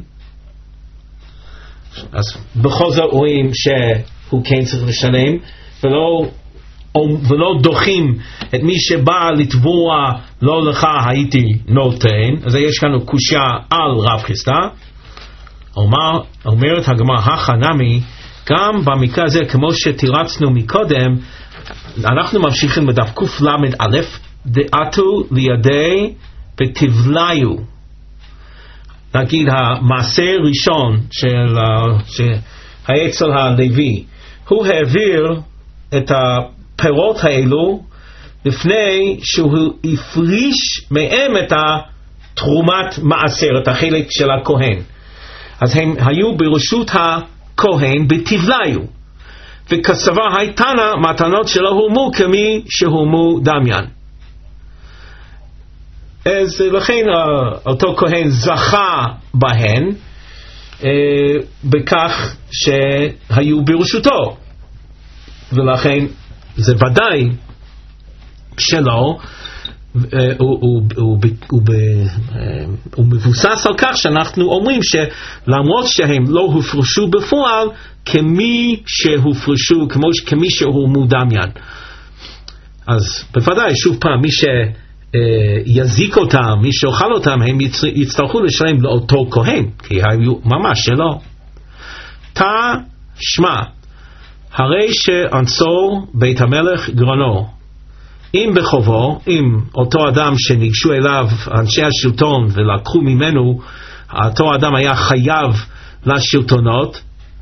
אז בכל זאת רואים שהוא כן צריך לשלם, ולא דוחים את מי שבא לתבוע, לא לך הייתי נותן. אז יש כאן קושיה על רב חיסדא. אומרת הגמרא החנמי, גם במקרה הזה כמו שתירצנו מקודם, אנחנו ממשיכים בדף קל"א, דעתו לידי בתבליו. נגיד המעשר ראשון שהיה אצל הלוי, הוא העביר את הפירות האלו לפני שהוא הפריש מהם את תרומת מעשר, את החלק של הכהן. אז הם היו ברשות הכהן בתבליו, וכסבה הייתנה מתנות שלא הומו כמי שהומו דמיין. אז לכן אותו כהן זכה בהן בכך שהיו ברשותו, ולכן זה ודאי שלא, הוא מבוסס על כך שאנחנו אומרים שלמרות שהם לא הופרשו בפועל כמי שהופרשו, כמי שהוא מודמיין. אז בוודאי שוב פעם מי שיזיק אותם, מי שאוכל אותם, הם יצטרכו לשלם לאותו כהן, כי היו ממש שלא. תשמע, הרי שאנסו בית המלך גרנו, אם בחובו, אם אותו אדם שניגשו אליו אנשי השלטון ולקחו ממנו, אותו אדם היה חייב לשלטונות,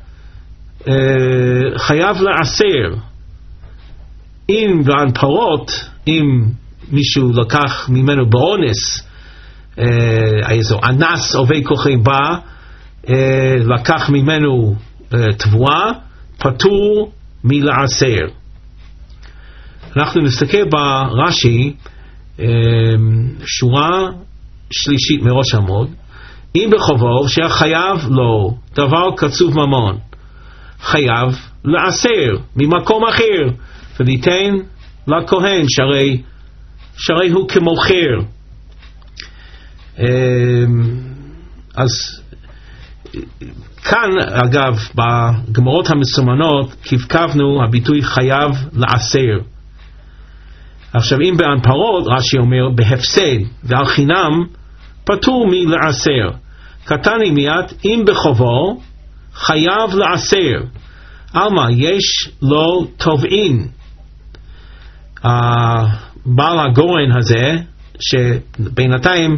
חייב לעשר. אם בהנפרות, אם מישהו לקח ממנו באונס, איזו אנס עובי כוחי בא, לקח ממנו תבואה, פטור מלעשר. אנחנו נסתכל ברש"י, שורה שלישית מראש עמוד, אם בחובו שהחייב לו דבר קצוב ממון, חייב לעשר ממקום אחר וליתן לכהן, שהרי הוא כמוכר. אז כאן אגב בגמרות המסומנות כבקבנו הביטוי חייב לעשר. עכשיו אם בהנפרות רש"י אומר בהפסד ועל חינם פטור מלעשר. קטני מיד אם בחובו חייב לעשר. אלמה יש לו תובעין. בעל הגורן הזה שבינתיים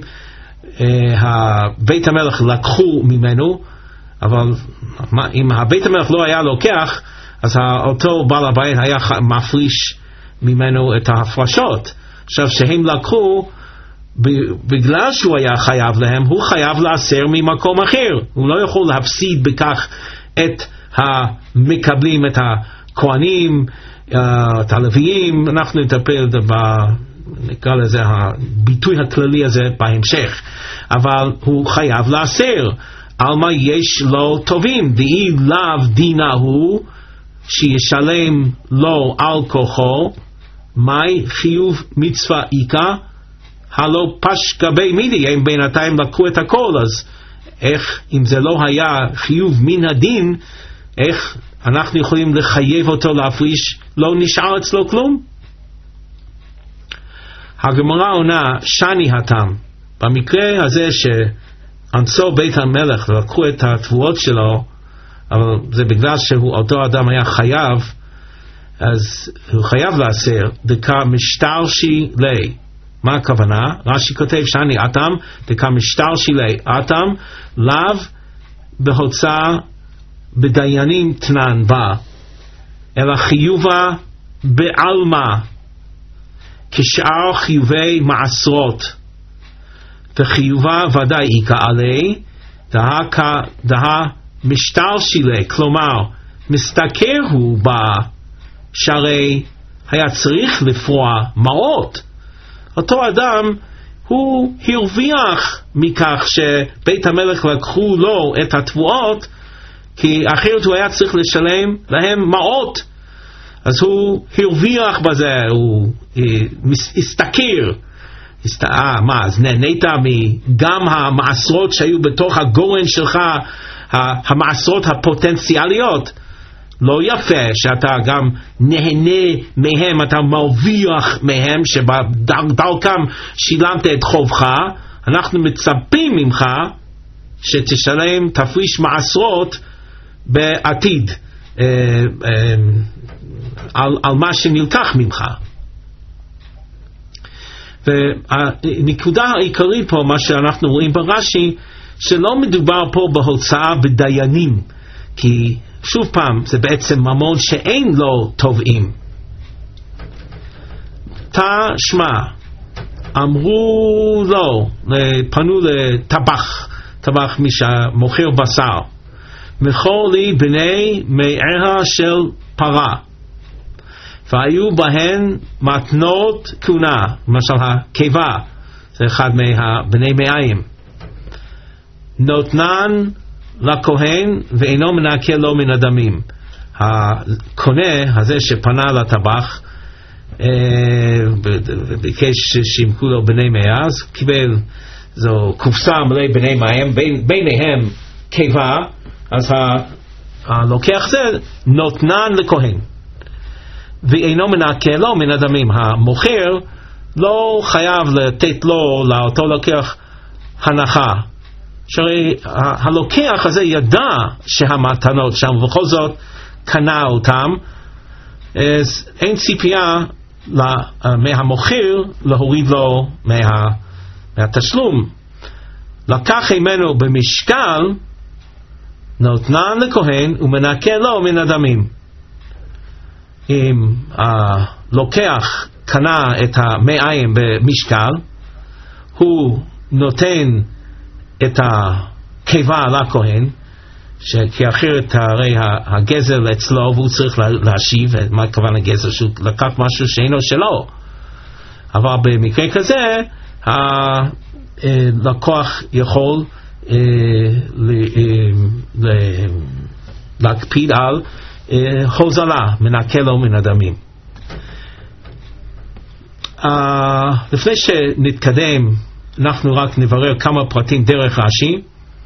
בית המלך לקחו ממנו, אבל אם הבית המלך לא היה לוקח, אז אותו בעל הבית היה מפריש ממנו את ההפרשות. עכשיו שהם לקחו, בגלל שהוא היה חייב להם, הוא חייב לעשר ממקום אחר. הוא לא יכול להפסיד בכך את המקבלים, את הכהנים, את הלוויים. אנחנו נטפל נקרא לזה הביטוי הכללי הזה בהמשך. אבל הוא חייב לעשר. על מה יש לו טובים, דאי לאו דינה הוא שישלם לו על כוחו, מהי חיוב מצווה איקה, הלא פשקבי מידי, הם בינתיים לקחו את הכל. אז איך, אם זה לא היה חיוב מן הדין, איך אנחנו יכולים לחייב אותו להפריש? לא נשאר אצלו כלום. הגמרא עונה שני התם, במקרה הזה שאנסו בית המלך ולקחו את התבואות שלו, אבל זה בגלל שאותו אדם היה חייב, אז הוא חייב לעשר, דקה משתרשי לי. מה הכוונה? רש"י כותב שני אתם, דקה משתרשי לי אתם, לאו בהוצאה בדיינים תנן בה. אלא חיובה בעלמא, כשאר חיובי מעשרות, וחיובה ודאי איכא עלי, דהה משטר שילה, כלומר מסתכר הוא בה, שהרי היה צריך לפרוע מעות. אותו אדם הוא הרוויח מכך שבית המלך לקחו לו את התבואות, כי אחרת הוא היה צריך לשלם להם מעות. אז הוא הרוויח בזה, הוא הסתכר. אז נהנית גם המעשרות שהיו בתוך הגורן שלך, המעשרות הפוטנציאליות. לא יפה שאתה גם נהנה מהם, אתה מרוויח מהם, שבדרכם שילמת את חובך. אנחנו מצפים ממך שתשלם, תפריש מעשרות בעתיד על מה שנלקח ממך. והנקודה העיקרית פה, מה שאנחנו רואים ברש"י, שלא מדובר פה בהוצאה בדיינים, כי שוב פעם זה בעצם ממון שאין לו תובעים. תשמע, אמרו לו, פנו לטבח מי שמוכר בשר, מכור לי בני מארה של פרה, והיו בהן מתנות כהונה, למשל הקיבה, זה אחד מבני מאיים, נותנן לכהן ואינו מנקה לו מן הדמים. הקונה הזה שפנה לטבח וביקש שימכו לו בני מאיה, אז קיבל זו קופסה מלא בני מאיים, ביניהם קיבה, אז הלוקח זה נותנן לכהן ואינו מנקה לו מן הדמים. המוכר לא חייב לתת לו, לאותו לוקח, הנחה, שהרי הלוקח הזה ידע שהמתנות שם ובכל זאת קנה אותם, אז אין ציפייה מהמוכר להוריד לו מהתשלום. לקח ממנו במשקל, נותנן לכהן ומנקה לו מן הדמים. אם הלוקח קנה את המאיים במשקל, הוא נותן את הקיבה לכהן, כי אחרת הרי הגזל אצלו והוא צריך להשיב. מה הכוון הגזל? שהוא לקח משהו שאינו שלו. אבל במקרה כזה הלקוח יכול להקפיד על הוזלה, מנקה לו מן הדמים. לפני שנתקדם, אנחנו רק נברר כמה פרטים דרך רש"י.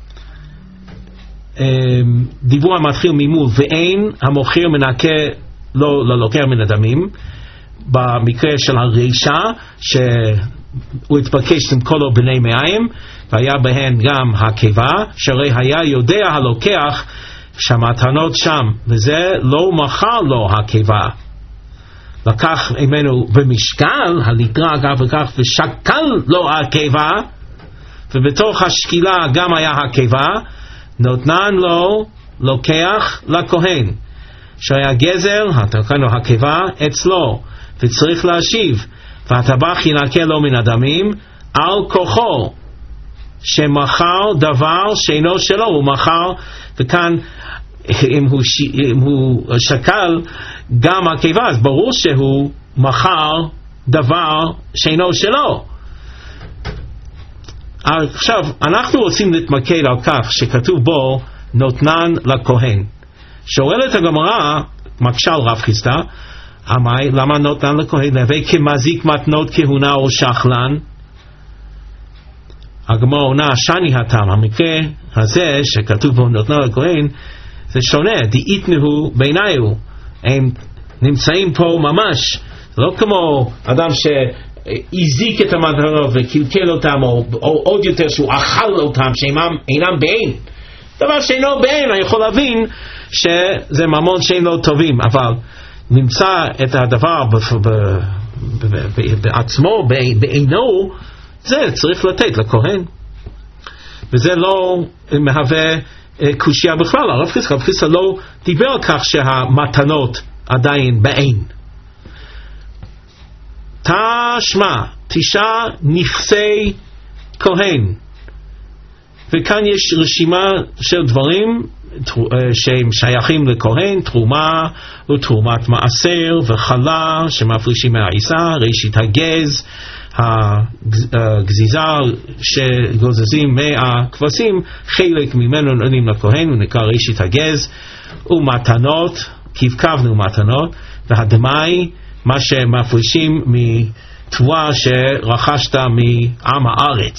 דיבור המתחיל ממול, ואין המוכר מנקה לא ללוקח מן הדמים. במקרה של הרישה, שהוא התבקש למכור לו בני מאיים, והיה בהן גם הקיבה, שהרי היה יודע הלוקח שהמתנות שם, וזה לא מכר לו הקיבה. לקח ממנו במשקל, הליטרה אגב וכך, ושקל לו הקיבה, ובתוך השקילה גם היה הקיבה, נותנן לו לוקח לכהן, שהיה גזר, התקנו הקיבה אצלו, וצריך להשיב, והטבח ינקה לו מן הדמים, על כוחו, שמכר דבר שאינו שלו, הוא מכר, וכאן אם הוא שקל גם הקיבה, אז ברור שהוא מכר דבר שאינו שלו. עכשיו אנחנו רוצים להתמקד על כך שכתוב בו נותנן לכהן. שואלת הגמרא, מקשה על רב חיסדא, למה נותנן לכהן? להווי כמזיק מתנות כהונה או שחלן? הגמרא עונה שני הטעם, המקרה הזה שכתוב בו נותנן לכהן זה שונה, דאיתנהו בעיניהו, הם נמצאים פה ממש, לא כמו אדם שהזיק את המתנות וקלקל אותם, או עוד יותר שהוא אכל אותם שאינם בעין. דבר שאינו בעין, אני יכול להבין שזה ממון שאינו טובים, אבל נמצא את הדבר בעצמו, בעינו, זה צריך לתת לכהן, וזה לא מהווה קושיה בכלל. הרב חיסדא לא דיבר על כך שהמתנות עדיין בעין. תשמע, 9 נכסי כהן, וכאן יש רשימה של דברים שהם שייכים לכהן, תרומה ותרומת מעשר וחלה שמפרישים מהעיסה, ראשית הגז, הגזיזה שגוזזים מהכבשים, חלק ממנו נותנים לכהן, הוא נקרא ראשית הגז, ומתנות, כבקבנו מתנות, והדמאי, מה שמפרישים מתבואה שרכשת מעם הארץ.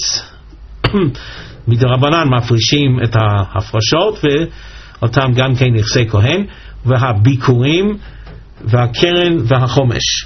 מדרבנן מפרישים את ההפרשות, ואותם גם כן נכסי כהן, והביקורים והקרן והחומש.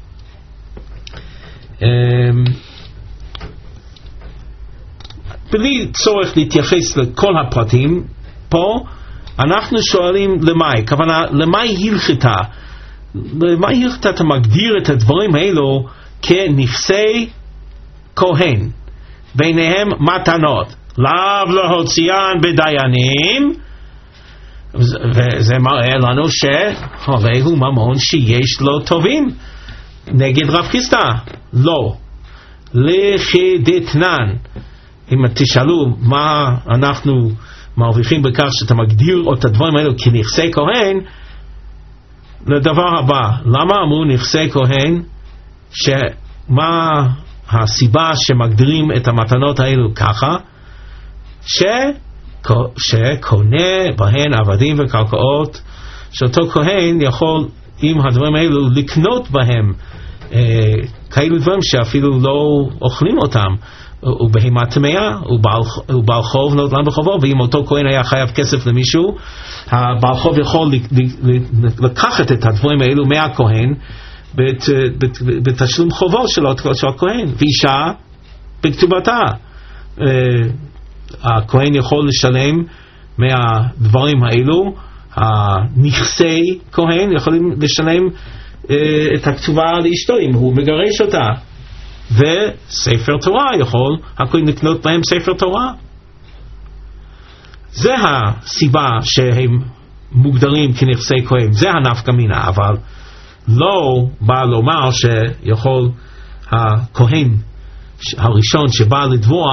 בלי צורך להתייחס לכל הפרטים פה, אנחנו שואלים למאי, כוונה למאי הלכתה, למאי הלכתה אתה מגדיר את הדברים האלו כנכסי כהן, ביניהם מתנות, לאו להוציאן בדיינים, וזה מראה לנו שהרי הוא ממון שיש לו טובים. נגד רב חיסדא לא, לכדתנן. אם תשאלו מה אנחנו מרוויחים בכך שאתה מגדיר את הדברים האלו כנכסי כהן, לדבר הבא, למה אמרו נכסי כהן? שמה הסיבה שמגדירים את המתנות האלו ככה? שקונה בהן עבדים וקרקעות, שאותו כהן יכול עם הדברים האלו לקנות בהם כאלו דברים שאפילו לא אוכלים אותם. הוא בהמה טמאה, הוא בעל חוב נוטלן בחובו, ואם אותו כהן היה חייב כסף למישהו, הבעל חוב יכול לקחת את הדברים האלו מהכהן בתשלום חובו של הכהן. ואישה בכתובתה, הכהן יכול לשלם מהדברים האלו, הנכסי כהן יכולים לשלם את הכתובה לאשתו אם הוא מגרש אותה, וספר תורה יכול הכהן לקנות בהם ספר תורה. זה הסיבה שהם מוגדרים כנכסי כהן, זה הנפקא מינה. אבל לא בא לומר שיכול הכהן הראשון שבא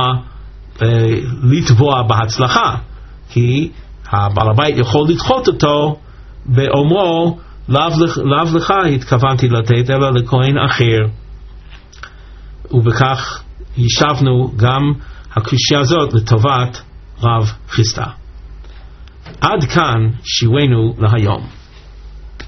לתבוע בהצלחה, כי הבעל הבית יכול לדחות אותו באומרו לאו לך התכוונתי לתת אלא לכהן אחר. ובכך ישבנו גם הקושיה הזאת לטובת רב חיסדא. עד כאן שיעורנו להיום.